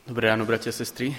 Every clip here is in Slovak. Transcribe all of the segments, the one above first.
Dobré ráno, bratia a sestry.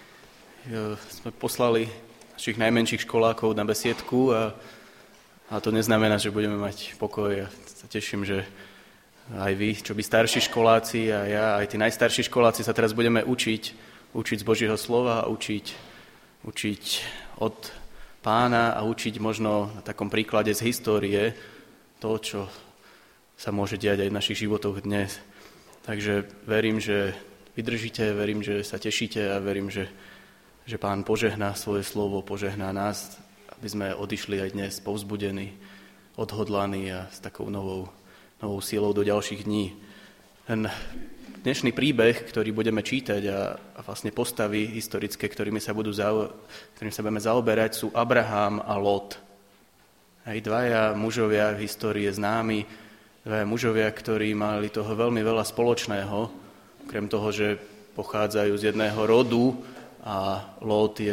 Sme poslali našich najmenších školákov na besiedku a to neznamená, že budeme mať pokoj. Ja sa teším, že aj vy, čo by starší školáci a ja, aj tí najstarší školáci sa teraz budeme učiť z Božieho slova a učiť od Pána a učiť možno na takom príklade z histórie to, čo sa môže diať aj v našich životoch dnes. Takže verím, že vydržíte, verím, že sa tešíte a verím, že Pán požehná svoje slovo, požehná nás, aby sme odišli aj dnes povzbudení, odhodlaní a s takou novou sílou do ďalších dní. Ten dnešný príbeh, ktorý budeme čítať a vlastne postavy historické, ktorými sa budeme zaoberať, sú Abraham a Lot. Aj dvaja mužovia v histórii známi, dvaja mužovia, ktorí mali toho veľmi veľa spoločného, okrem toho, že pochádzajú z jedného rodu a Lot je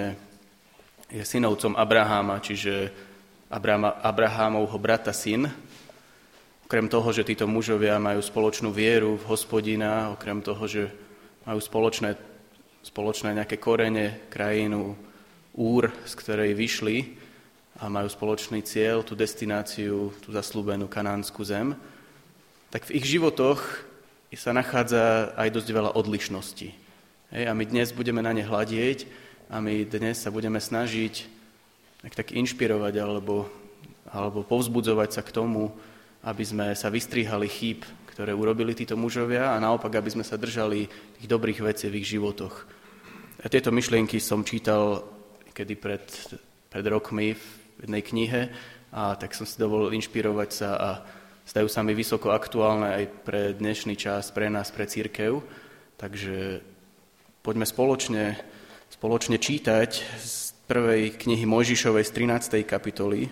synovcom Abrahama, čiže Abrahámovho brata syn. Okrem toho, že títo mužovia majú spoločnú vieru v Hospodina, okrem toho, že majú spoločné nejaké korene, krajinu Úr, z ktorej vyšli a majú spoločný cieľ, tú destináciu, tú zasľúbenú kanánsku zem, tak v ich životoch sa nachádza aj dosť veľa odlišností. A my dnes budeme na ne hľadieť a my dnes sa budeme snažiť tak inšpirovať alebo povzbudzovať sa k tomu, aby sme sa vystrihali chýb, ktoré urobili títo mužovia a naopak, aby sme sa držali tých dobrých vecí v ich životoch. A tieto myšlienky som čítal kedy pred rokmi v jednej knihe a tak som si dovolil inšpirovať sa a zdajú sa mi vysoko aktuálne aj pre dnešný čas, pre nás, pre cirkev. Takže poďme spoločne čítať z prvej knihy Mojžišovej z 13. kapitoly,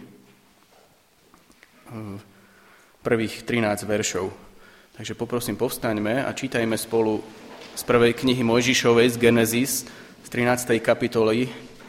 prvých 13 veršov. Takže poprosím, povstaňme a čítajme spolu z prvej knihy Mojžišovej z Genesis z 13. kapitoly,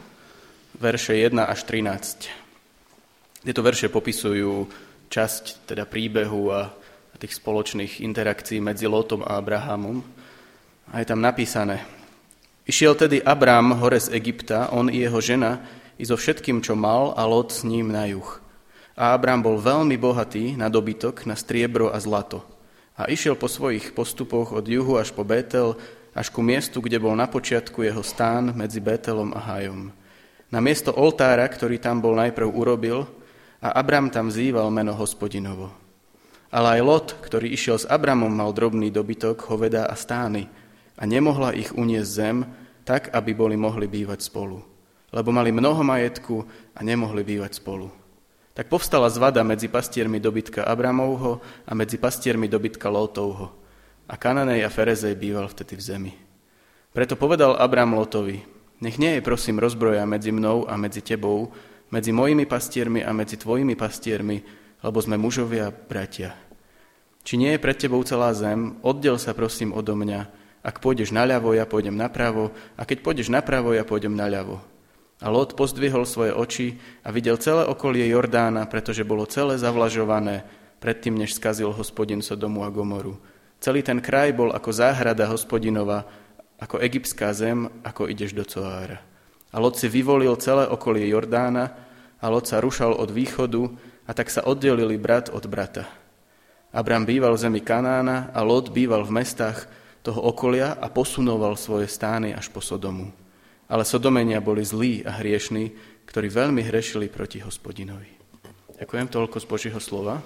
verše 1 až 13. Tieto verše popisujú časť teda príbehu a tých spoločných interakcií medzi Lotom a Abrahamom. A je tam napísané: Išiel tedy Abram hore z Egypta, on i jeho žena, i so všetkým, čo mal, a Lot s ním na juh. A Abram bol veľmi bohatý na dobytok, na striebro a zlato. A išiel po svojich postupoch od juhu až po Bétel, až ku miestu, kde bol na počiatku jeho stán medzi Bételom a Hajom. Na miesto oltára, ktorý tam bol najprv urobil, a Abram tam vzýval meno Hospodinovo. Ale aj Lot, ktorý išiel s Abramom, mal drobný dobytok, hovedá a stány a nemohla ich uniesť zem, tak, aby boli mohli bývať spolu. Lebo mali mnoho majetku a nemohli bývať spolu. Tak povstala zvada medzi pastiermi dobytka Abramovho a medzi pastiermi dobytka Lotovho. A Kananej a Ferezej býval vtedy v zemi. Preto povedal Abram Lotovi: Nech nie je prosím rozbroja medzi mnou a medzi tebou, medzi mojimi pastiermi a medzi tvojimi pastiermi, lebo sme mužovia, bratia. Či nie je pred tebou celá zem, oddel sa prosím odo mňa. Ak pôjdeš naľavo, ja pôjdem napravo, a keď pôjdeš napravo, ja pôjdem naľavo. A Lot pozdvihol svoje oči a videl celé okolie Jordána, pretože bolo celé zavlažované, predtým, než skazil Hospodin Sodomu a Gomoru. Celý ten kraj bol ako záhrada Hospodinova, ako egyptská zem, ako ideš do Coára. A Lot si vyvolil celé okolie Jordána a Lot sa rušal od východu a tak sa oddelili brat od brata. Abram býval v zemi Kanána a Lot býval v mestách toho okolia a posunoval svoje stány až po Sodomu. Ale Sodomenia boli zlí a hriešní, ktorí veľmi hrešili proti Hospodinovi. Ďakujem, toľko z Božieho slova.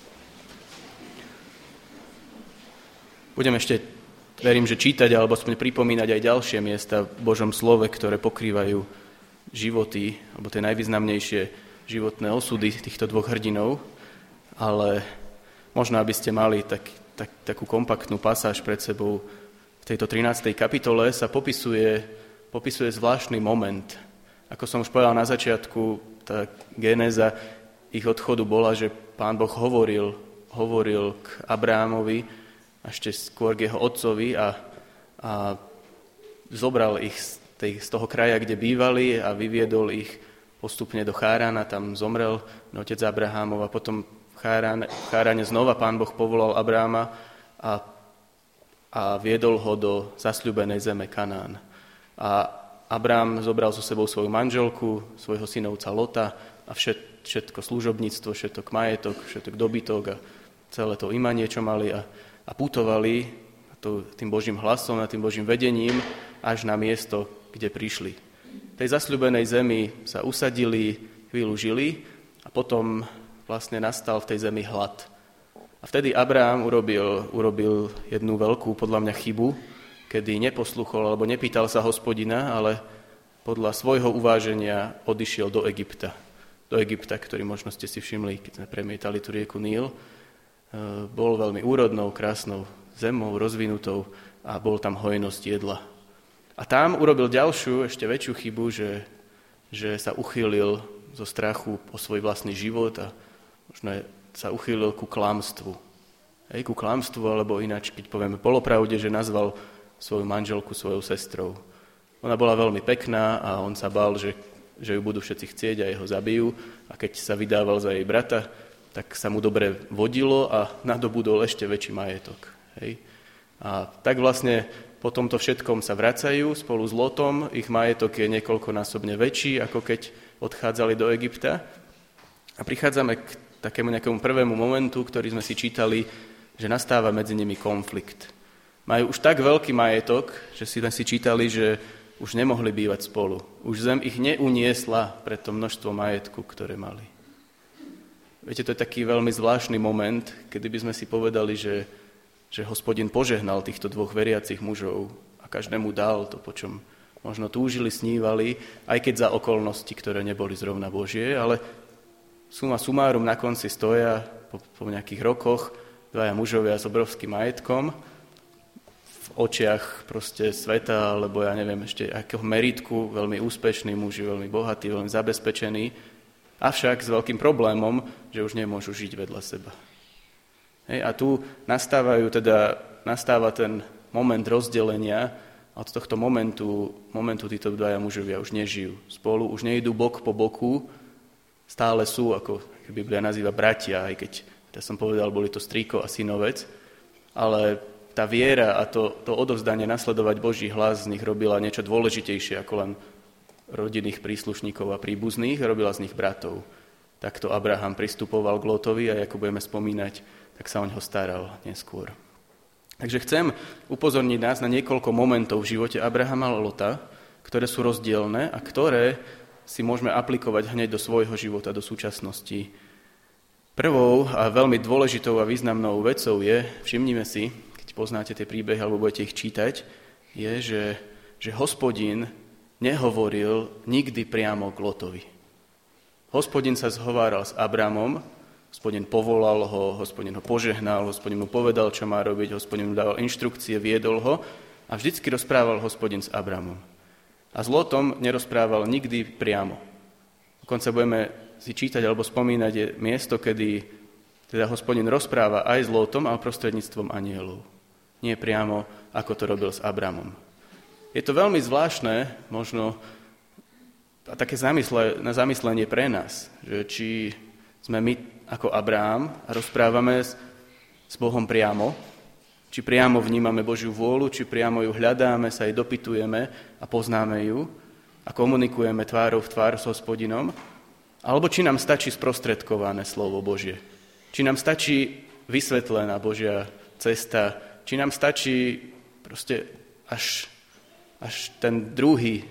Budem ešte, verím, že čítať alebo aspoň pripomínať aj ďalšie miesta v Božom slove, ktoré pokrývajú životy, alebo tie najvýznamnejšie životné osudy týchto dvoch hrdinov, ale možno, aby ste mali takú kompaktnú pasáž pred sebou. V tejto 13. kapitole sa popisuje zvláštny moment. Ako som už povedal na začiatku, tá genéza ich odchodu bola, že Pán Boh hovoril k Abrámovi, a ešte skôr k jeho otcovi a zobral ich z toho kraja, kde bývali a vyviedol ich postupne do Chárána, tam zomrel otec Abrahámov a potom v Cháráne znova Pán Boh povolal Abráma a a viedol ho do zasľúbenej zeme Kanán. A Abrám zobral so sebou svoju manželku, svojho synovca Lota a všetko služobníctvo, všetok majetok, všetok dobytok a celé to imanie, čo mali a putovali tým Božím hlasom a tým Božím vedením až na miesto, kde prišli. V tej zasľúbenej zemi sa usadili, chvíľu žili a potom vlastne nastal v tej zemi hlad. A vtedy Abrám urobil jednu veľkú, podľa mňa, chybu, kedy neposluchol alebo nepýtal sa Hospodina, ale podľa svojho uváženia odišiel do Egypta. Do Egypta, ktorý možno ste si všimli, keď sme premietali tú rieku Níl. Bol veľmi úrodnou, krásnou zemou, rozvinutou a bol tam hojnosť jedla. A tam urobil ďalšiu, ešte väčšiu chybu, že sa uchýlil zo strachu o svoj vlastný život a možno sa uchýlil ku klamstvu. Ku klamstvu, alebo ináč, keď povieme polopravde, že nazval svoju manželku svojou sestrou. Ona bola veľmi pekná a on sa bál, že ju budú všetci chcieť a jeho zabijú. A keď sa vydával za jej brata, tak sa mu dobre vodilo a nadobudol ešte väčší majetok. A tak vlastne po tomto všetkom sa vracajú spolu s Lotom. Ich majetok je niekoľkonásobne väčší, ako keď odchádzali do Egypta. A prichádzame k takému nejakému prvému momentu, ktorý sme si čítali, že nastáva medzi nimi konflikt. Majú už tak veľký majetok, že sme si čítali, že už nemohli bývať spolu. Už zem ich neuniesla pre to množstvo majetku, ktoré mali. Viete, to je taký veľmi zvláštny moment, kedy by sme si povedali, že Hospodin požehnal týchto dvoch veriacich mužov a každému dal to, po čom možno túžili, snívali, aj keď za okolnosti, ktoré neboli zrovna Božie, ale suma sumárum na konci stoja po nejakých rokoch dvaja mužovia s obrovským majetkom v očiach proste sveta, alebo ja neviem ešte akého meritku, veľmi úspešní muži, veľmi bohatí, veľmi zabezpečení, avšak s veľkým problémom, že už nemôžu žiť vedľa seba. A tu nastáva ten moment rozdelenia a od tohto momentu títo dvaja mužovia už nežijú spolu, už nejdú bok po boku, stále sú, ako Biblia nazýva, bratia, aj keď, ja som povedal, boli to strýko a synovec, ale tá viera a to odovzdanie nasledovať Boží hlas z nich robila niečo dôležitejšie ako len rodinných príslušníkov a príbuzných, robila z nich bratov. Takto Abraham pristupoval k Lotovi a ako budeme spomínať, tak sa o ňoho staral neskôr. Takže chcem upozorniť nás na niekoľko momentov v živote Abrahama a Lota, ktoré sú rozdielne a ktoré si môžeme aplikovať hneď do svojho života, do súčasnosti. Prvou a veľmi dôležitou a významnou vecou je, všimnime si, keď poznáte tie príbehy alebo budete ich čítať, je, že Hospodin nehovoril nikdy priamo k Lotovi. Hospodin sa zhováral s Abramom, Hospodin povolal ho, Hospodin ho požehnal, Hospodin mu povedal, čo má robiť, Hospodin mu dával inštrukcie, viedol ho a vždycky rozprával Hospodin s Abramom. A s Lotom nerozprával nikdy priamo. Dokonca budeme si čítať alebo spomínať je miesto, kedy teda Hospodin rozpráva aj s Lotom, ale prostredníctvom anjelov. Nie priamo, ako to robil s Abramom. Je to veľmi zvláštne, možno a také na zamyslenie pre nás, že či sme my ako Abrám a rozprávame s Bohom priamo, či priamo vnímame Božiu vôľu, či priamo ju hľadáme, sa jej dopytujeme a poznáme ju a komunikujeme tvárou v tvár s Hospodinom, alebo či nám stačí sprostredkované slovo Božie. Či nám stačí vysvetlená Božia cesta, či nám stačí proste až ten druhý,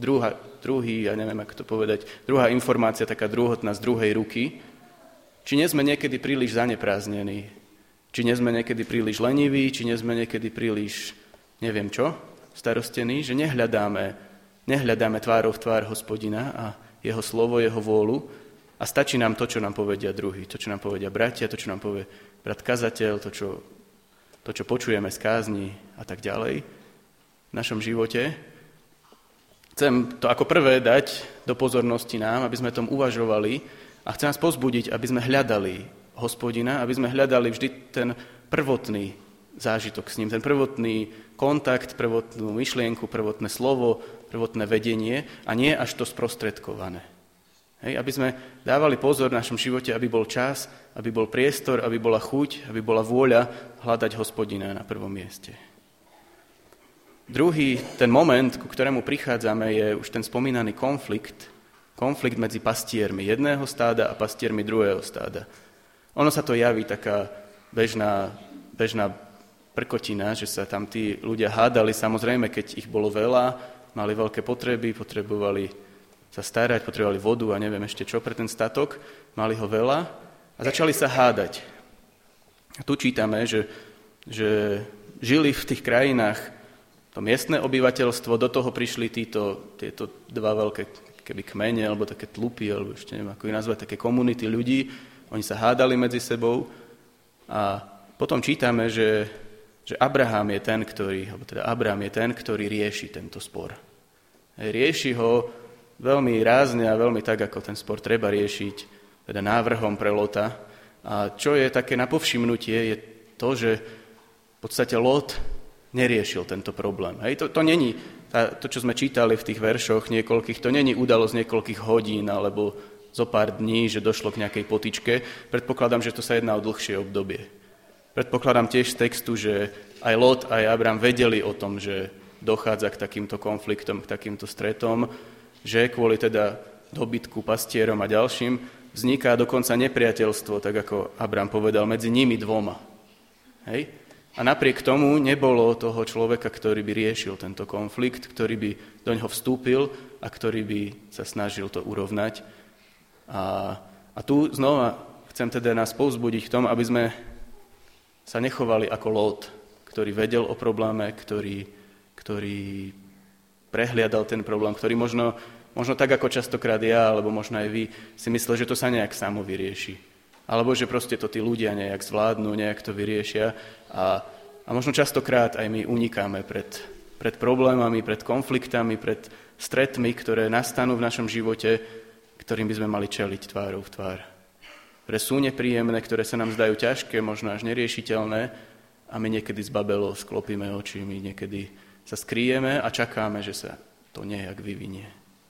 ja neviem, ako to povedať, druhá informácia, taká druhotná z druhej ruky, či nie sme niekedy príliš zanepráznení, či nie sme niekedy príliš leniví, či nie sme niekedy príliš, neviem čo, starostení, že nehľadáme tvárou v tvár Hospodina a jeho slovo, jeho vôľu a stačí nám to, čo nám povedia druhí, to, čo nám povedia bratia, to, čo nám povie brat kazateľ, to, čo počujeme z kázni a tak ďalej v našom živote. Chcem to ako prvé dať do pozornosti nám, aby sme tom uvažovali a chcem nás pozbudiť, aby sme hľadali Hospodina, aby sme hľadali vždy ten prvotný zážitok s ním, ten prvotný kontakt, prvotnú myšlienku, prvotné slovo, prvotné vedenie a nie až to sprostredkované. Aby sme dávali pozor v našom živote, aby bol čas, aby bol priestor, aby bola chuť, aby bola vôľa hľadať Hospodina na prvom mieste. Druhý, ten moment, ku ktorému prichádzame, je už ten spomínaný konflikt medzi pastiermi jedného stáda a pastiermi druhého stáda. Ono sa to javí taká bežná prkotina, že sa tam tí ľudia hádali, samozrejme, keď ich bolo veľa, mali veľké potreby, potrebovali sa starať, potrebovali vodu a neviem ešte čo pre ten statok, mali ho veľa a začali sa hádať. A tu čítame, že žili v tých krajinách to miestne obyvateľstvo, do toho prišli tieto dva veľké keby kmene, alebo také tlupy, alebo ešte neviem, ako ich nazvať, také komunity ľudí. Oni sa hádali medzi sebou a potom čítame, že Abraham je ten, ktorý rieši tento spor. Rieši ho veľmi rázne a veľmi tak, ako ten spor treba riešiť, teda návrhom pre Lota. A čo je také na povšimnutie, je to, že v podstate Lot neriešil tento problém. To není, to, čo sme čítali v tých veršoch niekoľkých, to není udalosť niekoľkých hodín alebo zo pár dní, že došlo k nejakej potyčke. Predpokladám, že to sa jedná o dlhšie obdobie. Predpokladám tiež z textu, že aj Lot, aj Abram vedeli o tom, že dochádza k takýmto konfliktom, k takýmto stretom, že kvôli teda dobytku, pastierom a ďalším vzniká dokonca nepriateľstvo, tak ako Abram povedal, medzi nimi dvoma. Hej? A napriek tomu nebolo toho človeka, ktorý by riešil tento konflikt, ktorý by do ňoho vstúpil a ktorý by sa snažil to urovnať. A tu znova chcem teda nás povzbudiť k tomu, aby sme sa nechovali ako Lot, ktorý vedel o probléme, ktorý prehliadal ten problém, ktorý možno tak ako častokrát ja, alebo možno aj vy, si myslel, že to sa nejak samo vyrieši. Alebo že proste to tí ľudia nejak zvládnu, nejak to vyriešia. A možno častokrát aj my unikáme pred problémami, pred konfliktami, pred stretmi, ktoré nastanú v našom živote, ktorým by sme mali čeliť tvárou v tvár. Ktoré sú nepríjemné, ktoré sa nám zdajú ťažké, možno až neriešiteľné a my niekedy zbabelo sklopíme oči, my niekedy sa skryjeme a čakáme, že sa to nejak vyvinie.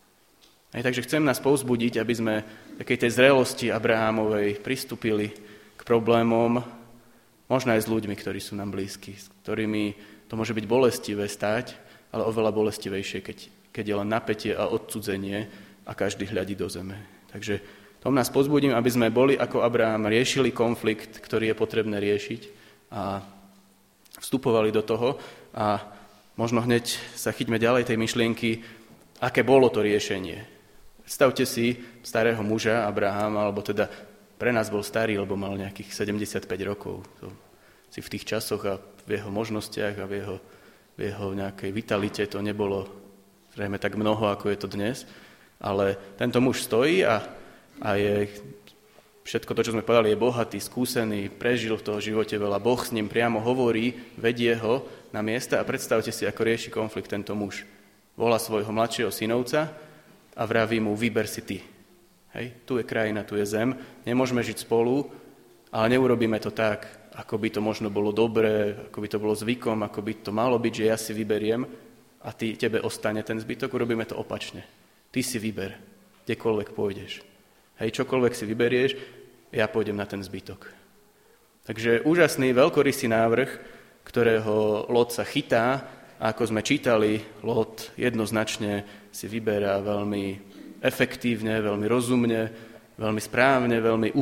Takže chcem nás povzbudiť, aby sme takej tej zrelosti Abrahámovej pristúpili k problémom, možno aj s ľuďmi, ktorí sú nám blízki, s ktorými to môže byť bolestivé stáť, ale oveľa bolestivejšie, keď je len napätie a odcudzenie a každý hľadí do zeme. Takže tom nás povzbudím, aby sme boli ako Abraham, riešili konflikt, ktorý je potrebné riešiť a vstupovali do toho a možno hneď sa chyťme ďalej tej myšlienky, aké bolo to riešenie. Predstavte si starého muža Abrahama, alebo teda pre nás bol starý, lebo mal nejakých 75 rokov. To si v tých časoch a v jeho možnostiach a v jeho nejakej vitalite to nebolo zrejme tak mnoho, ako je to dnes. Ale tento muž stojí a je všetko to, čo sme povedali, je bohatý, skúsený, prežil v toho živote veľa, Boh s ním priamo hovorí, vedie ho na miesta a predstavte si, ako rieši konflikt tento muž. Volá svojho mladšieho synovca a vraví mu, vyber si ty. Hej, tu je krajina, tu je zem, nemôžeme žiť spolu, ale neurobíme to tak, ako by to možno bolo dobré, ako by to bolo zvykom, ako by to malo byť, že ja si vyberiem a tebe ostane ten zbytok, urobíme to opačne. Ty si vyber, kdekoľvek pôjdeš. Hej, čokoľvek si vyberieš, ja pôjdem na ten zbytok. Takže úžasný, veľkorysý návrh, ktorého Lot sa chytá, a ako sme čítali, Lot jednoznačne si vyberá veľmi efektívne, veľmi rozumne, veľmi správne, veľmi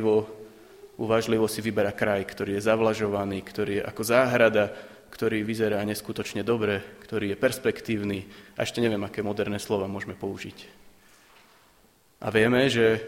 uvážlivo si vyberá kraj, ktorý je zavlažovaný, ktorý je ako záhrada, ktorý vyzerá neskutočne dobre, ktorý je perspektívny. A ešte neviem, aké moderné slova môžeme použiť. A vieme, že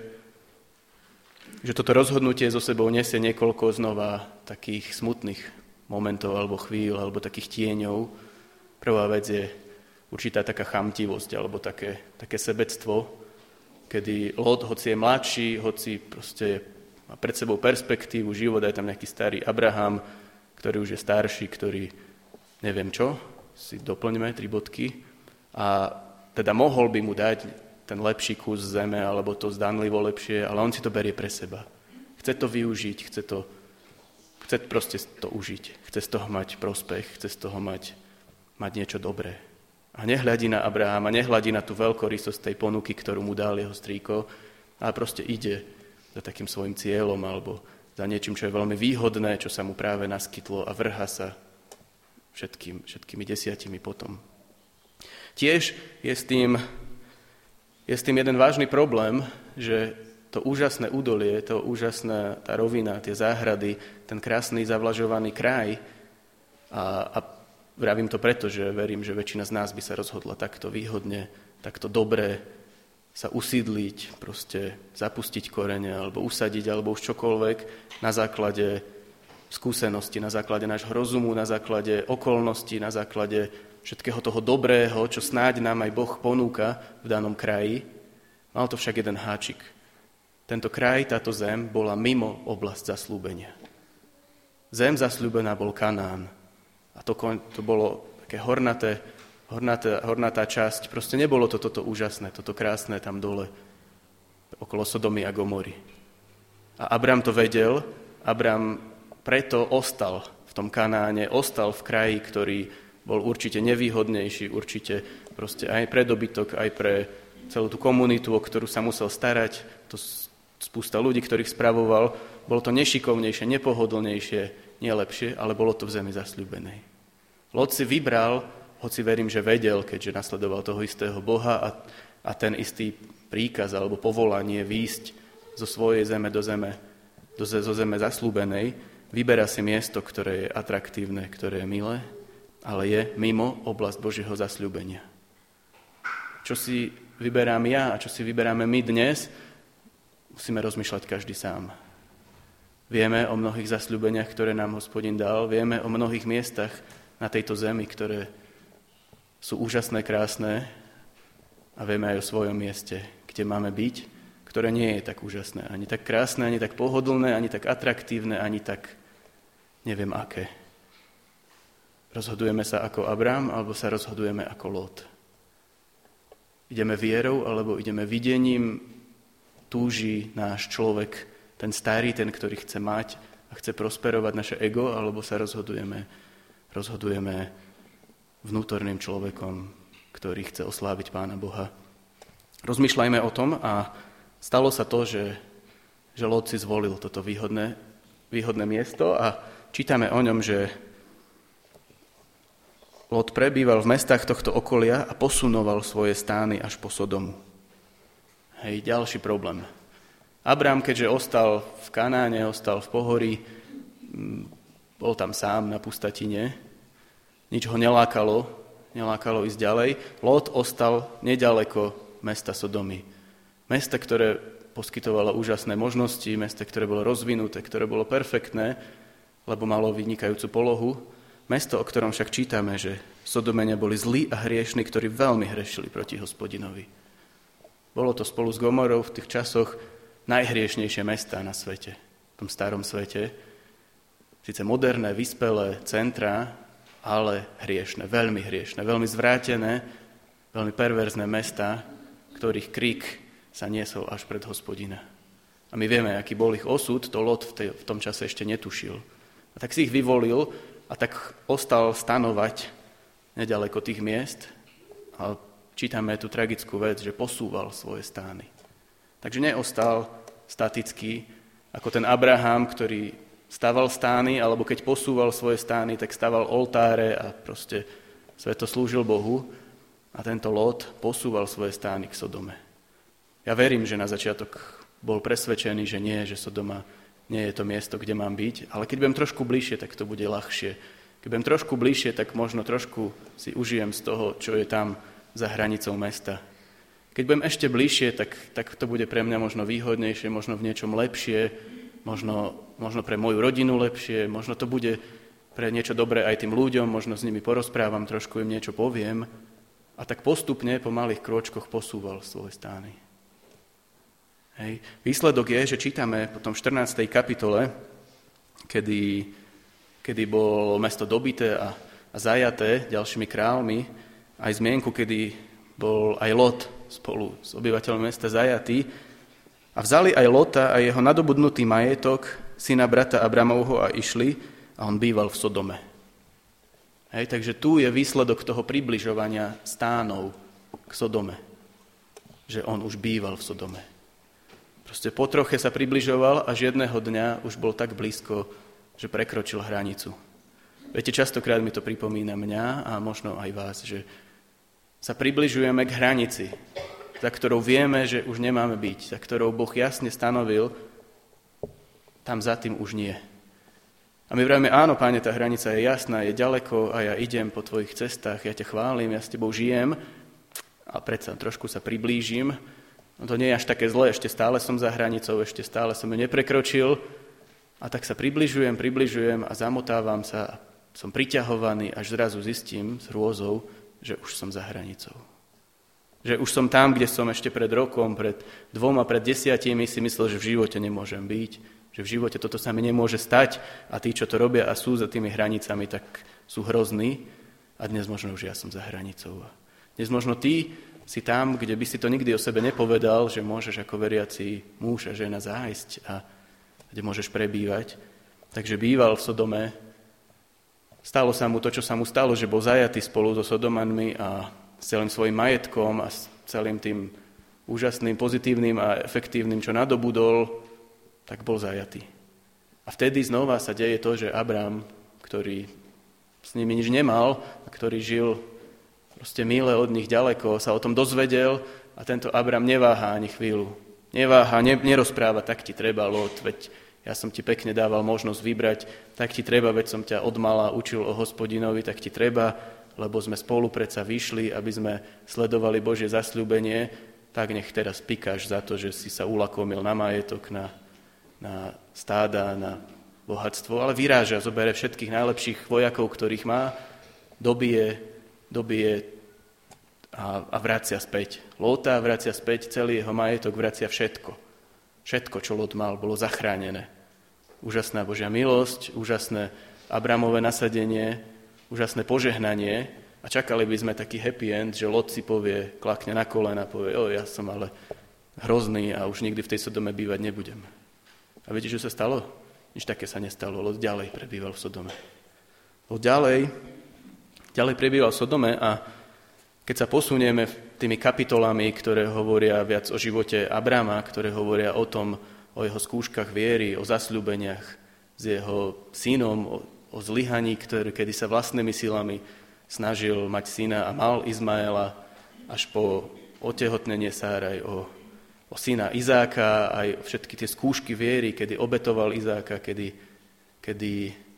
toto rozhodnutie so sebou nesie niekoľko znova takých smutných momentov alebo chvíľ, alebo takých tieňov. Prvá vec je určitá taká chamtivosť, alebo také sebectvo, kedy Lot, hoci je mladší, hoci proste má pred sebou perspektívu, život, aj tam nejaký starý Abraham, ktorý už je starší, ktorý neviem čo, si doplňme 3 bodky, a teda mohol by mu dať ten lepší kus zeme, alebo to zdanlivo lepšie, ale on si to berie pre seba. Chce to využiť, chce proste to užiť, chce z toho mať prospech, chce z toho mať niečo dobré. A nehľadí na Abrahama, nehľadí na tú veľkorysosť tej ponuky, ktorú mu dal jeho strýko, ale proste ide za takým svojim cieľom alebo za niečím, čo je veľmi výhodné, čo sa mu práve naskytlo a vrha sa všetkými 10 potom. Tiež je s tým jeden vážny problém, že to úžasné údolie, tá rovina, tie záhrady, ten krásny zavlažovaný kraj a vravím to preto, že verím, že väčšina z nás by sa rozhodla takto výhodne, takto dobre sa usídliť, proste zapustiť korene, alebo usadiť, alebo už čokoľvek na základe skúsenosti, na základe nášho rozumu, na základe okolností, na základe všetkého toho dobrého, čo snáď nám aj Boh ponúka v danom kraji. Mal to však jeden háčik. Tento kraj, táto zem bola mimo oblasť zasľúbenia. Zem zasľúbená bol Kanán. A to bolo také hornatá časť. Proste nebolo to toto úžasné, toto krásne tam dole, okolo Sodomy a Gomory. A Abram to vedel, Abram preto ostal v tom Kanáne, ostal v kraji, ktorý bol určite nevýhodnejší, určite proste aj pre dobytok, aj pre celú tú komunitu, o ktorú sa musel starať. To spústa ľudí, ktorých spravoval. Bolo to nešikovnejšie, nepohodlnejšie, nie lepšie, ale bolo to v zemi zasľúbenej. Lot si vybral, hoci verím, že vedel, keďže nasledoval toho istého Boha a ten istý príkaz alebo povolanie výjsť zo svojej zeme do zeme zasľúbenej, vyberá si miesto, ktoré je atraktívne, ktoré je milé, ale je mimo oblasť Božieho zasľúbenia. Čo si vyberám ja a čo si vyberáme my dnes, musíme rozmýšľať každý sám. Vieme o mnohých zasľúbeniach, ktoré nám Hospodin dal, vieme o mnohých miestach na tejto zemi, ktoré sú úžasné, krásne a vieme aj o svojom mieste, kde máme byť, ktoré nie je tak úžasné, ani tak krásne, ani tak pohodlné, ani tak atraktívne, ani tak neviem aké. Rozhodujeme sa ako Abram, alebo sa rozhodujeme ako Lot. Ideme vierou, alebo ideme videním, túži náš človek, ten starý, ten, ktorý chce mať a chce prosperovať naše ego, alebo sa rozhodujeme vnútorným človekom, ktorý chce osláviť Pána Boha. Rozmýšľajme o tom a stalo sa to, že Lot si zvolil toto výhodné miesto a čítame o ňom, že Lot prebýval v mestách tohto okolia a posunoval svoje stány až po Sodomu. Hej, ďalší problém. Abram, keďže ostal v Kanáne, ostal v pohorí, bol tam sám na pustatine, nič ho nelákalo ísť ďalej. Lot ostal nedaleko mesta Sodomy. Mesta, ktoré poskytovalo úžasné možnosti, mesta, ktoré bolo rozvinuté, ktoré bolo perfektné, lebo malo vynikajúcu polohu. Mesto, o ktorom však čítame, že Sodomenia boli zlí a hriešni, ktorí veľmi hrešili proti Hospodinovi. Bolo to spolu s Gomorou v tých časoch najhriešnejšie mestá na svete, v tom starom svete. Sice moderné, vyspelé centrá, ale hriešne, veľmi zvrátené, veľmi perverzné mestá, ktorých krik sa niesol až pred Hospodina. A my vieme, aký bol ich osud, to Lot v tom čase ešte netušil. A tak si ich vyvolil a tak ostal stanovať nedaleko tých miest a čítame tú tragickú vec, že posúval svoje stány. Takže neostal statický, ako ten Abraham, ktorý staval stány, alebo keď posúval svoje stány, tak staval oltáre a proste sveto slúžil Bohu. A tento Lot posúval svoje stány k Sodome. Ja verím, že na začiatok bol presvedčený, že nie, že Sodoma nie je to miesto, kde mám byť, ale keď budem trošku bližšie, tak to bude ľahšie. Keď budem trošku bližšie, tak možno trošku si užijem z toho, čo je tam za hranicou mesta. Keď budem ešte bližšie, tak to bude pre mňa možno výhodnejšie, možno v niečom lepšie, možno pre moju rodinu lepšie, možno to bude pre niečo dobré aj tým ľuďom, možno s nimi porozprávam, trošku im niečo poviem. A tak postupne po malých krôčkoch posúval svoje stány. Hej. Výsledok je, že čítame potom v 14. kapitole, kedy bolo mesto dobité a zajaté ďalšími kráľmi, aj zmienku, kedy bol aj Lot spolu s obyvateľmi mesta zajatý. A vzali aj Lota a jeho nadobudnutý majetok, syna brata Abramovho a išli a on býval v Sodome. Hej, takže tu je výsledok toho približovania stánov k Sodome. Že on už býval v Sodome. Proste po troche sa približoval, až jedného dňa už bol tak blízko, že prekročil hranicu. Viete, častokrát mi to pripomína mňa a možno aj vás, že sa približujeme k hranici, za ktorou vieme, že už nemáme byť, za ktorou Boh jasne stanovil, tam za tým už nie. A my vravíme, áno, Páne, tá hranica je jasná, je ďaleko a ja idem po tvojich cestách, ja ťa chválim, ja s tebou žijem a predsa trošku sa priblížim. No to nie je až také zlé, ešte stále som za hranicou, ešte stále som ju neprekročil a tak sa približujem a zamotávam sa a som priťahovaný, až zrazu zistím s hrôzou, že už som za hranicou. Že už som tam, kde som ešte pred rokom, pred 2, pred 10 si myslel, že v živote nemôžem byť, že v živote toto sa mi nemôže stať a tí, čo to robia a sú za tými hranicami, tak sú hrozní a dnes možno už ja som za hranicou. Dnes možno ty si tam, kde by si to nikdy o sebe nepovedal, že môžeš ako veriaci muž a žena zájsť a kde môžeš prebývať. Takže býval v Sodome, stalo sa mu to, čo sa mu stalo, že bol zajatý spolu so Sodomanmi a s celým svojim majetkom a s celým tým úžasným, pozitívnym a efektívnym, čo nadobudol, tak bol zajatý. A vtedy znova sa deje to, že Abrám, ktorý s nimi nič nemal a ktorý žil proste míle od nich ďaleko, sa o tom dozvedel a tento Abrám neváha ani chvíľu. Neváha, nerozpráva, tak ti treba, Lot, veď ja som ti pekne dával možnosť vybrať, tak ti treba, veď som ťa odmala učil o Hospodinovi, tak ti treba, lebo sme spolu predsa vyšli, aby sme sledovali Božie zasľúbenie, tak nech teraz pikáš za to, že si sa ulakomil na majetok, na stáda, na bohatstvo, ale vyráža, zobere všetkých najlepších vojakov, ktorých má, dobije a vracia späť. Lóta vracia späť, celý jeho majetok vracia všetko. Všetko, čo Lot mal, bolo zachránené. Úžasná Božia milosť, úžasné Abramové nasadenie, úžasné požehnanie a čakali by sme taký happy end, že Lot si povie, klakne na kolena, povie, ja som ale hrozný a už nikdy v tej Sodome bývať nebudem. A viete, čo sa stalo? Nič také sa nestalo. Lot ďalej prebýval v Sodome. Lot ďalej prebýval v Sodome a keď sa posunieme tými kapitolami, ktoré hovoria viac o živote Abrama, ktoré hovoria o tom, o jeho skúškach viery, o zasľúbeniach s jeho synom, o zlyhaní, kedy sa vlastnými silami snažil mať syna a mal Izmaela, až po otehotnenie Sáraj, o syna Izáka, aj všetky tie skúšky viery, kedy obetoval Izáka, kedy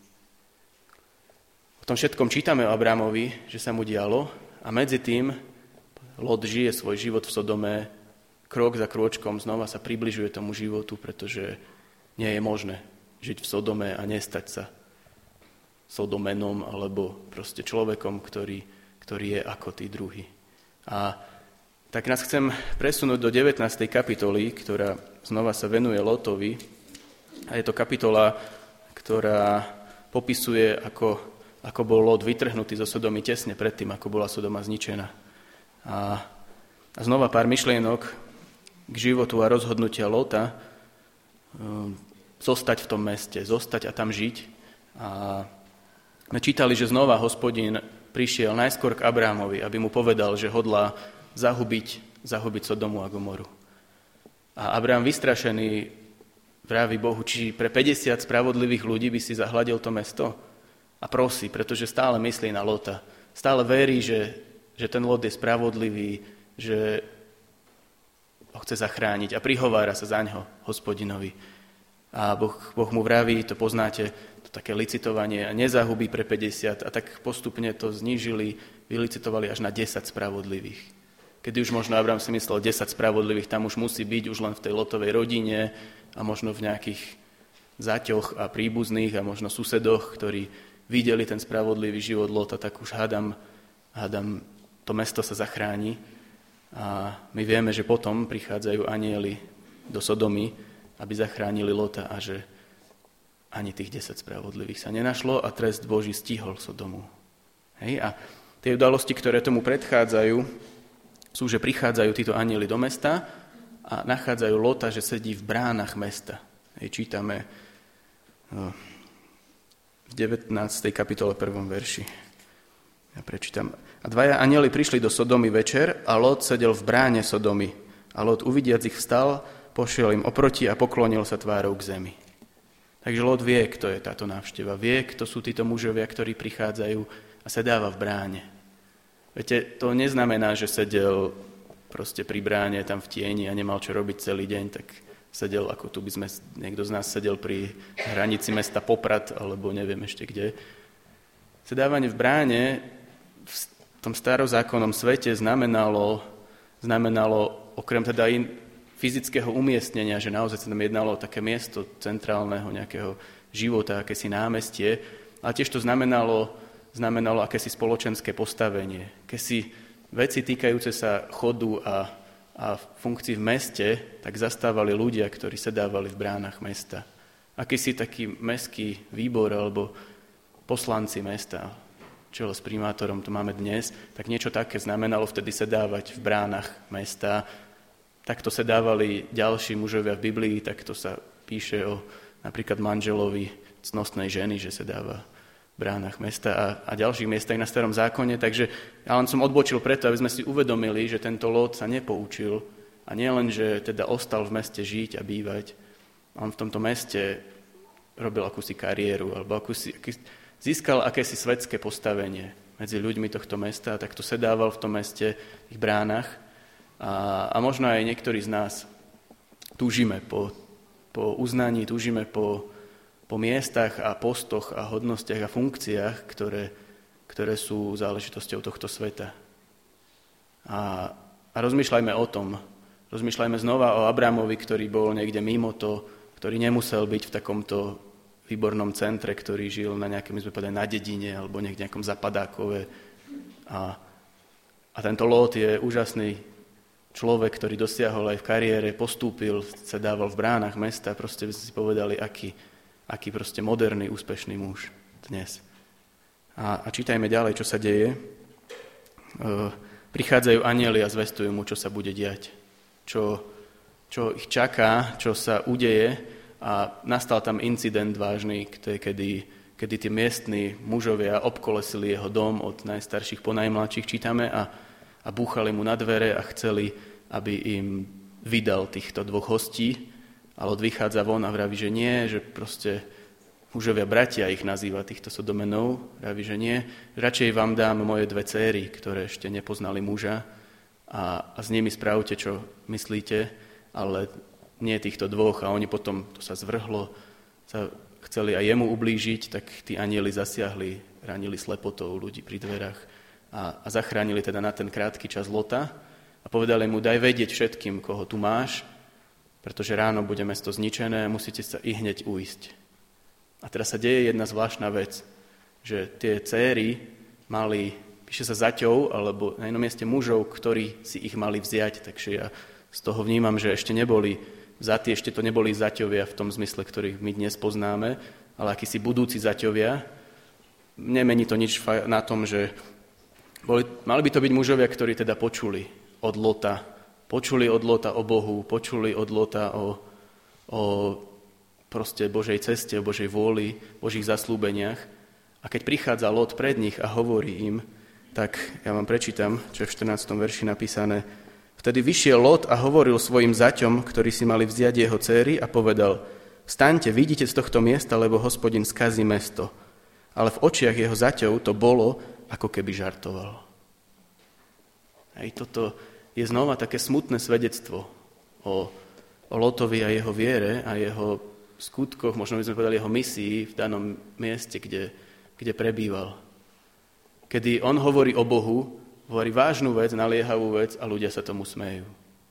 o tom všetkom čítame o Abramovi, že sa mu dialo a medzi tým Lot žije svoj život v Sodome, krok za krôčkom znova sa približuje tomu životu, pretože nie je možné žiť v Sodome a nestať sa Sodomenom alebo proste človekom, ktorý je ako tí druhí. A tak nás chcem presunúť do 19. kapitoly, ktorá znova sa venuje Lotovi. A je to kapitola, ktorá popisuje, ako bol Lot vytrhnutý zo Sodomy tesne predtým, ako bola Sodoma zničená. A znova pár myšlienok k životu a rozhodnutia Lota zostať v tom meste, zostať a tam žiť. A my čítali, že znova Hospodin prišiel najskôr k Abrámovi, aby mu povedal, že hodlá zahubiť Sodomu a Gomoru. A Abrám vystrašený vraví Bohu, či pre 50 spravodlivých ľudí by si zahladil to mesto? A prosí, pretože stále myslí na Lota. Stále verí, že ten Lot je spravodlivý, že ho chce zachrániť a prihovára sa zaňho Hospodinovi. A Boh mu vraví, to poznáte, to také licitovanie, nezahubí pre 50 a tak postupne to znížili, vylicitovali až na 10 spravodlivých. Kedy už možno Abrám si myslel 10 spravodlivých, tam už musí byť už len v tej Lotovej rodine a možno v nejakých zaťoch a príbuzných a možno susedoch, ktorí videli ten spravodlivý život Lota, tak už hádam, to mesto sa zachráni. A my vieme, že potom prichádzajú anjeli do Sodomy, aby zachránili Lota a že ani tých 10 spravodlivých sa nenašlo a trest Boží stihol Sodomu. Hej? A tie udalosti, ktoré tomu predchádzajú, sú, že prichádzajú títo anjeli do mesta a nachádzajú Lota, že sedí v bránach mesta. Hej, čítame v 19. kapitole 1. verši. Ja prečítam. A dvaja anjeli prišli do Sodomy večer a Lot sedel v bráne Sodomy. A Lot uvidiac ich vstal, pošiel im oproti a poklonil sa tvárou k zemi. Takže Lot vie, kto je táto návšteva. Vie, kto sú títo mužovia, ktorí prichádzajú a sedáva v bráne. Viete, to neznamená, že sedel proste pri bráne tam v tieni a nemal čo robiť celý deň, tak sedel, ako tu by sme, niekto z nás sedel pri hranici mesta Poprad, alebo neviem ešte kde. Sedávanie v bráne v tom starozákonnom svete znamenalo okrem teda fyzického umiestnenia, že naozaj sa tam jednalo o také miesto centrálneho nejakého života, akési námestie, ale tiež to znamenalo akési spoločenské postavenie, akési veci týkajúce sa chodu a funkcií v meste, tak zastávali ľudia, ktorí sedávali v bránach mesta. Akýsi taký mestský výbor alebo poslanci mesta, čelo s primátorom, to máme dnes, tak niečo také znamenalo vtedy sedávať v bránach mesta. Takto sedávali ďalší mužovia v Biblii, takto sa píše o napríklad manželovi cnostnej ženy, že sedáva v bránach mesta a ďalších miestach na Starom zákone. Takže ja len som odbočil preto, aby sme si uvedomili, že tento Lot sa nepoučil a nie len, že teda ostal v meste žiť a bývať, on v tomto meste robil akúsi kariéru alebo získal akési svetské postavenie medzi ľuďmi tohto mesta a takto sedával v tom meste, v ich bránach. A možno aj niektorí z nás túžime po uznaní, túžime po miestach a postoch a hodnostiach a funkciách, ktoré sú záležitosťou tohto sveta. A rozmýšľajme o tom. Rozmýšľajme znova o Abramovi, ktorý bol niekde mimo to, ktorý nemusel byť v takomto výbornom centre, ktorý žil na nejakom, my sme povedali, na dedine alebo niekde nejakom zapadákove. A tento Lot je úžasný človek, ktorý dosiahol aj v kariére, postúpil, sedával v bránach mesta, proste by ste si povedali, aký proste moderný, úspešný muž dnes. A čítajme ďalej, čo sa deje. Prichádzajú anjeli a zvestujú mu, čo sa bude diať, čo ich čaká, čo sa udeje a nastal tam incident vážny, kedy tí miestni mužovia obkolesili jeho dom od najstarších po najmladších, čítame, a búchali mu na dvere a chceli, aby im vydal týchto dvoch hostí, ale vychádza von a vraví, že nie, že proste mužovia bratia ich nazýva týchto Sodomenov, vraví, že nie, radšej vám dám moje dve céry, ktoré ešte nepoznali muža a s nimi spravte, čo myslíte, ale nie týchto dvoch. A oni potom, to sa zvrhlo, sa chceli aj jemu ublížiť, tak tí anjeli zasiahli, ranili slepotou ľudí pri dverách a zachránili teda na ten krátky čas Lota a povedali mu, daj vedieť všetkým, koho tu máš, pretože ráno bude mesto zničené a musíte sa i hneď uísť. A teraz sa deje jedna zvláštna vec, že tie céry mali, píše sa zaťov, alebo na jednom mieste mužov, ktorí si ich mali vziať, takže ja z toho vnímam, že ešte neboli vzatí, ešte to neboli zaťovia v tom zmysle, ktorých my dnes poznáme, ale akýsi budúci zaťovia. Nemení to nič na tom, že mali by to byť mužovia, ktorí teda počuli od Lota o Bohu, počuli od Lota o proste Božej ceste, o Božej vôli, Božích zaslúbeniach. A keď prichádza Lot pred nich a hovorí im, tak ja vám prečítam, čo je v 14. verši napísané. Vtedy vyšiel Lot a hovoril svojim zaťom, ktorí si mali vziať jeho céry a povedal, vstaňte, vidíte z tohto miesta, lebo Hospodin skazí mesto. Ale v očiach jeho zaťov to bolo, ako keby žartoval. Aj toto je znova také smutné svedectvo o Lotovi a jeho viere a jeho skutkoch, možno by sme povedali jeho misii v danom mieste, kde prebýval. Kedy on hovorí o Bohu, hovorí vážnu vec, naliehavú vec a ľudia sa tomu smejú.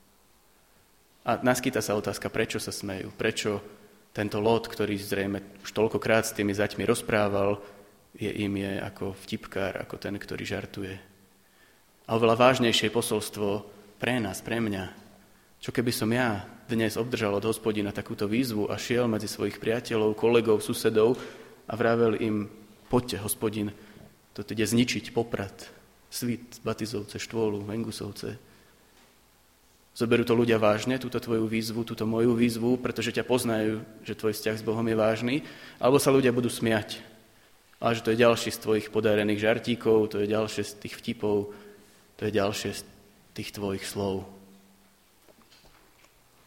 A naskytá sa otázka, prečo sa smejú, prečo tento Lot, ktorý zrejme už toľkokrát s tými zaťmi rozprával, je ako vtipkár, ako ten, ktorý žartuje. A oveľa vážnejšie posolstvo pre nás, pre mňa. Čo keby som ja dnes obdržal od Hospodina takúto výzvu a šiel medzi svojich priateľov, kolegov, susedov a vravel im, poďte, Hospodin, to ide zničiť Poprad, Svit, Batizovce, Štvolu, Vengusovce. Zoberú to ľudia vážne, túto tvoju výzvu, túto moju výzvu, pretože ťa poznajú, že tvoj vzťah s Bohom je vážny, alebo sa ľudia budú smiať. Ale že to je ďalší z tvojich podarených žartíkov, to je ďalšie z tých vtipov, to je ďalšie z tých tvojich slov.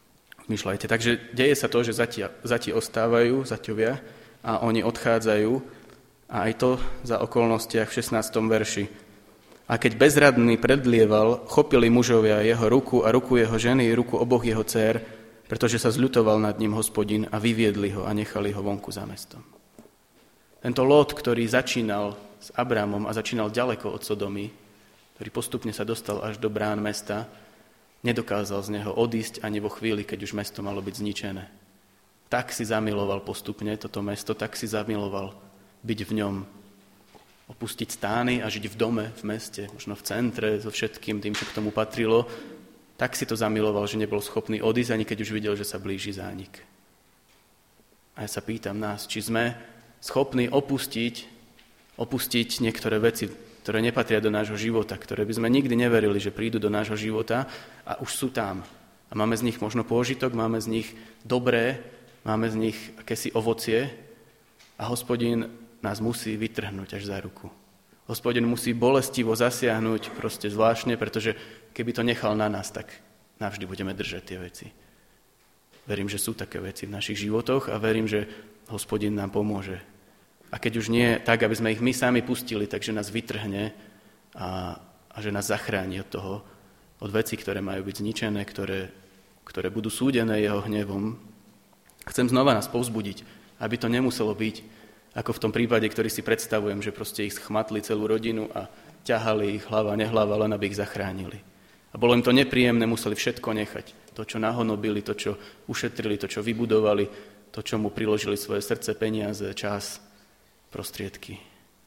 Myšľajte. Takže deje sa to, že zati ostávajú, zaťovia, a oni odchádzajú, a aj to za okolnostiach v 16. verši. A keď bezradný predlieval, chopili mužovia jeho ruku a ruku jeho ženy, ruku oboch jeho dcér, pretože sa zľutoval nad ním Hospodin, a vyviedli ho a nechali ho vonku za mestom. Tento Lót, ktorý začínal s Abrámom a začínal ďaleko od Sodomy, ktorý postupne sa dostal až do brán mesta, nedokázal z neho odísť ani vo chvíli, keď už mesto malo byť zničené. Tak si zamiloval postupne toto mesto, tak si zamiloval byť v ňom, opustiť stány a žiť v dome, v meste, možno v centre, so všetkým tým, čo k tomu patrilo. Tak si to zamiloval, že nebol schopný odísť, ani keď už videl, že sa blíži zánik. A ja sa pýtam nás, či sme schopní opustiť niektoré veci, ktoré nepatria do nášho života, ktoré by sme nikdy neverili, že prídu do nášho života, a už sú tam. A máme z nich možno pôžitok, máme z nich dobré, máme z nich akési ovocie, a Hospodin nás musí vytrhnúť až za ruku. Hospodin musí bolestivo zasiahnuť proste zvláštne, pretože keby to nechal na nás, tak navždy budeme držať tie veci. Verím, že sú také veci v našich životoch, a verím, že Hospodin nám pomôže. A keď už nie tak, aby sme ich my sami pustili, takže nás vytrhne a že nás zachráni od toho, od vecí, ktoré majú byť zničené, ktoré budú súdené jeho hnevom. Chcem znova nás povzbudiť, aby to nemuselo byť ako v tom prípade, ktorý si predstavujem, že proste ich schmatli celú rodinu a ťahali ich hlava, nehlava, len aby ich zachránili. A bolo im to nepríjemné, museli všetko nechať. To, čo nahonobili, to, čo ušetrili, to, čo vybudovali, to, čo mu priložili svoje srdce, peniaze, čas, prostriedky.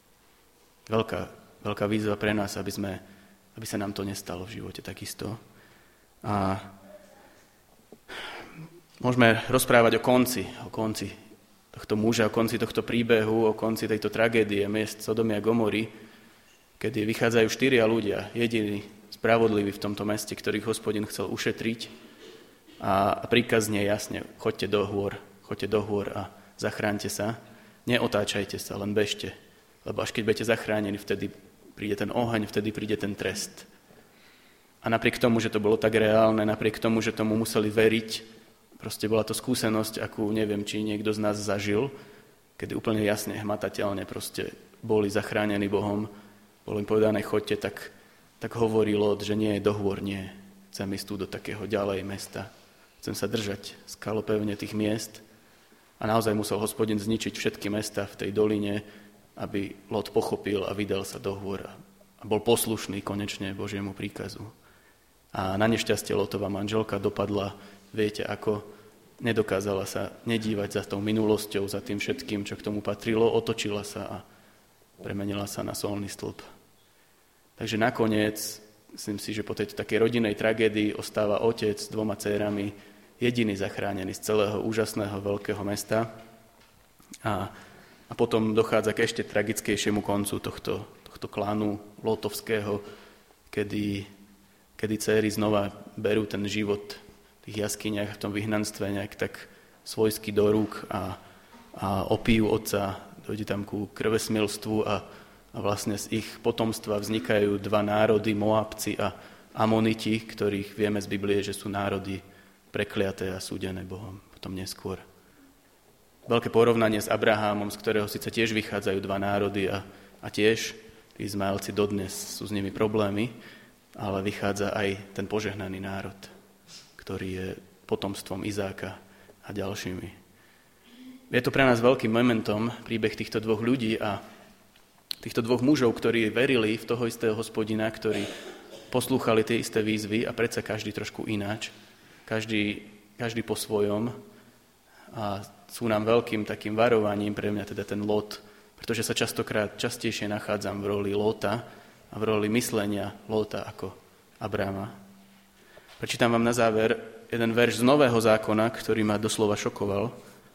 Veľká výzva pre nás, aby sa nám to nestalo v živote takisto. A môžeme rozprávať o konci tohto muža, o konci tohto príbehu, o konci tejto tragédie miest Sodomy a Gomory, kedy vychádzajú 4 ľudia, jediní spravodliví v tomto meste, ktorých Hospodin chcel ušetriť, a príkaz znie jasne: choďte do hôr a zachránte sa, neotáčajte sa, len bežte, lebo až keď budete zachránení, vtedy príde ten oheň, vtedy príde ten trest. A napriek tomu, že to bolo tak reálne, napriek tomu, že tomu museli veriť, proste bola to skúsenosť, akú neviem, či niekto z nás zažil, kedy úplne jasne, hmatateľne proste boli zachránení Bohom, bolo im povedané: choďte, tak hovorí Lót, že nie, do hôr nie. Chcem ísť tu do takého ďalej mesta. Chcem sa držať skalopevne tých miest. A naozaj musel Hospodin zničiť všetky mesta v tej doline, aby Lót pochopil a vydal sa do hôr a bol poslušný konečne Božiemu príkazu. A na nešťastie Lótova manželka dopadla, viete ako, nedokázala sa nedívať za tou minulosťou, za tým všetkým, čo k tomu patrilo, otočila sa a premenila sa na solný stĺp. Takže nakoniec, myslím si, že po tejto takej rodinnej tragédii ostáva otec s 2 dcérami, jediný zachránený z celého úžasného veľkého mesta. A potom dochádza k ešte tragickejšiemu koncu tohto klanu lótovského, kedy céry znova berú ten život v tých jaskyniach, v tom vyhnanstve nejak tak svojsky do rúk a opijú otca, dojde tam ku krvesmilstvu a vlastne z ich potomstva vznikajú 2 národy, Moabci a Amoniti, ktorých vieme z Biblie, že sú národy prekliaté a súdené Bohom potom neskôr. Veľké porovnanie s Abrahámom, z ktorého síce tiež vychádzajú 2 národy a tiež Izmaelci dodnes sú s nimi problémy, ale vychádza aj ten požehnaný národ, ktorý je potomstvom Izáka a ďalšími. Je to pre nás veľkým momentom príbeh týchto 2 ľudí a týchto 2 mužov, ktorí verili v toho istého Hospodina, ktorí poslúchali tie isté výzvy a predsa každý trošku ináč, každý po svojom. A sú nám veľkým takým varovaním pre mňa teda ten Lót, pretože sa častejšie nachádzam v roli Lóta a v roli myslenia Lóta ako Abráma. Prečítam vám na záver jeden verš z Nového zákona, ktorý ma doslova šokoval,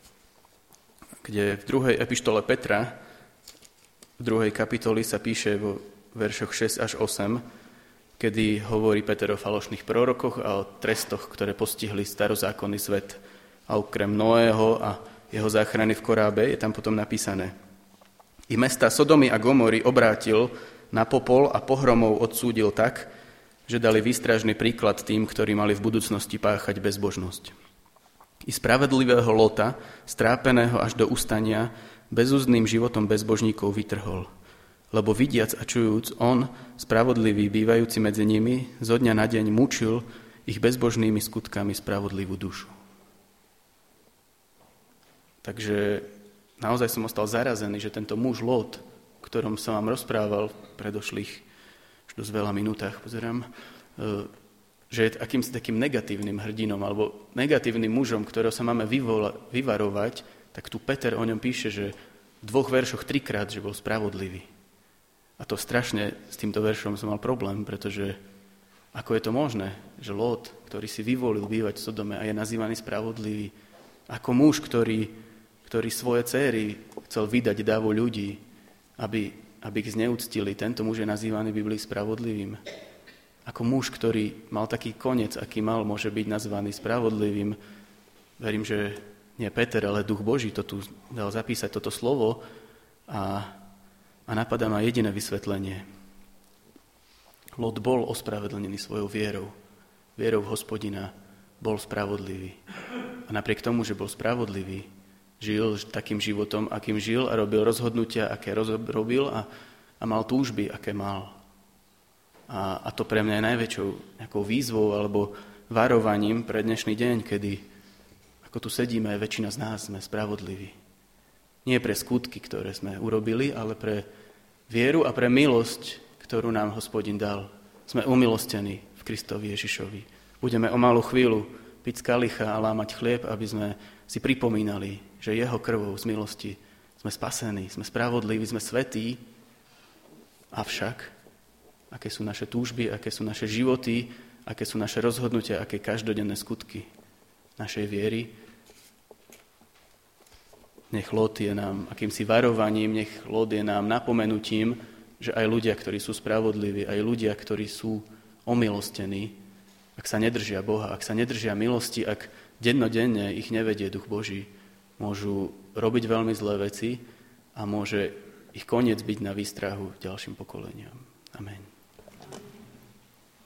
kde v 2. epištole Petra, v 2. kapitoli sa píše vo veršoch 6 až 8, kedy hovorí Peter o falošných prorokoch a o trestoch, ktoré postihli starozákonný svet. A okrem Noého a jeho záchrany v korábe je tam potom napísané: I mesta Sodomy a Gomory obrátil na popol a pohromou odsúdil tak, že dali výstražný príklad tým, ktorí mali v budúcnosti páchať bezbožnosť. I spravedlivého Lota, strápeného až do ustania, bezúzdnym životom bezbožníkov vytrhol. Lebo vidiac a čujúc, on, spravodlivý, bývajúci medzi nimi, zo dňa na deň mučil ich bezbožnými skutkami spravodlivú dušu. Takže naozaj som ostal zarazený, že tento muž Lot, o ktorom som vám rozprával v predošlých už dosť veľa minútach, pozerám, že je akýmsi takým negatívnym hrdinom alebo negatívnym mužom, ktorého sa máme vyvarovať, tak tu Peter o ňom píše, že v 2 veršoch 3-krát, že bol spravodlivý. A to strašne s týmto veršom som mal problém, pretože ako je to možné, že Lot, ktorý si vyvolil bývať v Sodome a je nazývaný spravodlivý, ako muž, ktorý svoje céry chcel vydať dávu ľudí, aby ich zneúctili. Tento muž je nazývaný v Biblii spravodlivým. Ako muž, ktorý mal taký koniec, aký mal, môže byť nazvaný spravodlivým. Verím, že nie Peter, ale Duch Boží to tu dal zapísať toto slovo a napadá ma jediné vysvetlenie. Lot bol ospravedlnený svojou vierou. Vierou v Hospodina bol spravodlivý. A napriek tomu, že bol spravodlivý, žil takým životom, akým žil a robil rozhodnutia, aké robil a mal túžby, aké mal. A to pre mňa je najväčšou nejakou výzvou alebo varovaním pre dnešný deň, kedy ako tu sedíme, väčšina z nás sme spravodliví. Nie pre skutky, ktoré sme urobili, ale pre vieru a pre milosť, ktorú nám Hospodin dal. Sme umilostení v Kristovi Ježišovi. Budeme o malú chvíľu piť z kalicha a lámať chlieb, aby sme si pripomínali, že jeho krvou z milosti sme spasení, sme spravodliví, sme svätí. Avšak, aké sú naše túžby, aké sú naše životy, aké sú naše rozhodnutia, aké každodenné skutky našej viery. Nech Lot je nám akýmsi varovaním, nech Lot je nám napomenutím, že aj ľudia, ktorí sú spravodliví, aj ľudia, ktorí sú omilostení, ak sa nedržia Boha, ak sa nedržia milosti, ak dennodenne ich nevedie Duch Boží, môžu robiť veľmi zlé veci a môže ich koniec byť na výstrahu ďalším pokoleniam. Amen.